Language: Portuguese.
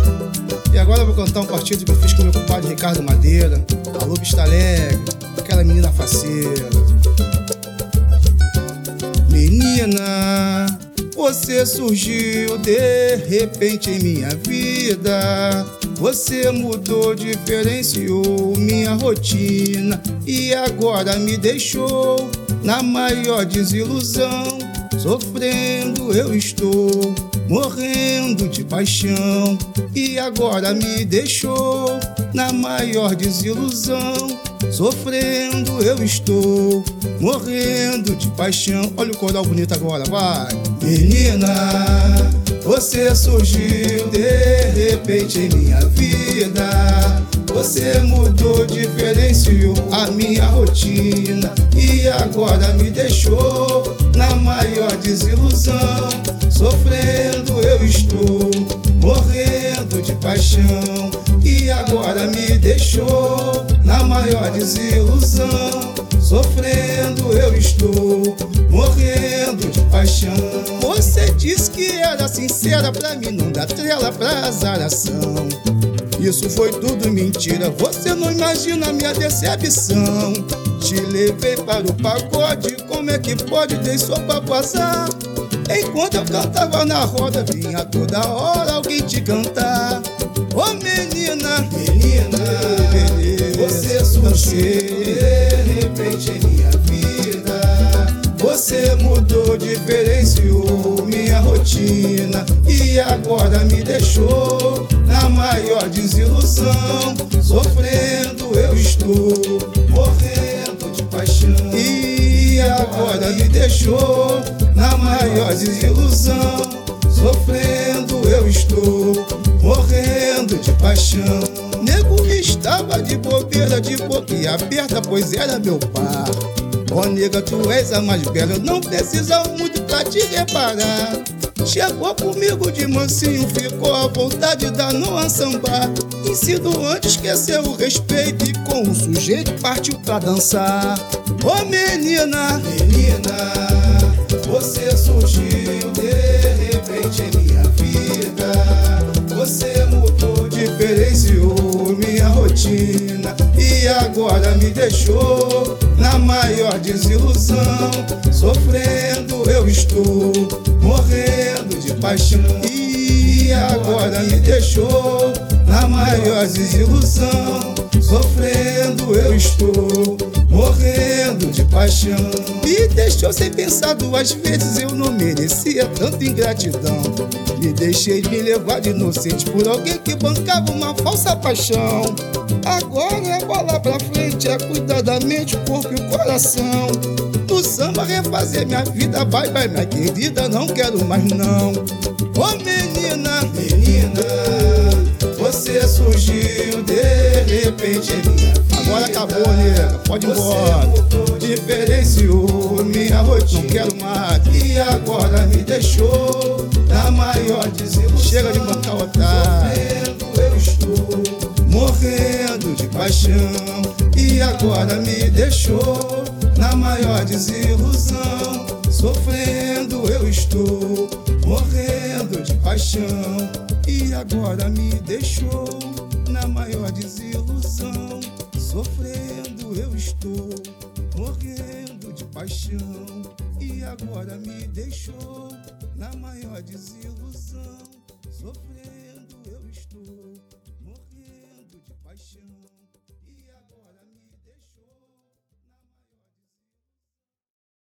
E agora eu vou cantar um partido que eu fiz com meu compadre Ricardo Madeira. Alô, Vista Alegre, aquela menina faceira. Menina, você surgiu de repente em minha vida. Você mudou, diferenciou minha rotina e agora me deixou na maior desilusão. Sofrendo eu estou, morrendo de paixão, e agora me deixou na maior desilusão. Sofrendo eu estou, morrendo de paixão. Olha o coral bonito agora, vai! Menina, você surgiu de repente em minha vida. Você mudou, diferenciou a minha rotina e agora me deixou na maior desilusão. Sofrendo eu estou, morrendo de paixão, e agora me deixou na maior desilusão. Sofrendo eu estou, morrendo de paixão. Você disse que era sincera, pra mim não dá trela pra azaração. Isso foi tudo mentira, você não imagina a minha decepção. Te levei para o pagode, como é que pode ter só pra passar? Enquanto eu cantava na roda, vinha toda hora alguém te cantar. Ô menina, menina, você surgiu de repente em minha vida. Você mudou, diferenciou minha rotina e agora me deixou na maior desilusão. Sofrendo eu estou, morrendo de paixão, e agora me deixou na maior desilusão. Sofrendo eu estou, morrendo de paixão. Nego estava de bobeira, de boca aberta, pois era meu par. Ó nega, tu és a mais bela, não precisa muito pra te reparar. Chegou comigo de mansinho, ficou à vontade da não sambar. Insinuante, esqueceu o respeito e com o sujeito partiu pra dançar. Ô menina, menina, você surgiu de repente em minha vida. Você mudou, diferenciou minha rotina e agora me deixou na maior desilusão. Sofrendo eu estou, morrendo de paixão, e agora me deixou na maior desilusão. Sofrendo eu estou, morrendo de paixão. Me deixou sem pensar duas vezes, eu não merecia tanta ingratidão. Me deixei me levar de inocente por alguém que bancava uma falsa paixão. Agora é bola pra frente, é cuidar da mente, o corpo e o coração. No samba refazer minha vida, bye bye minha querida, não quero mais não. Ô menina, menina, você surgiu de repente em minha vida. Agora acabou, nega, pode ir embora. Diferenciou minha rotina, não quero mais, e agora me deixou na maior desilusão. Chega de bancar o otário. Sofrendo eu estou, morrendo de paixão, e agora me deixou na maior desilusão. Sofrendo eu estou, morrendo de paixão, e agora me deixou na maior desilusão. Sofrendo eu estou, morrendo de paixão, e agora me deixou na maior desilusão. Sofrendo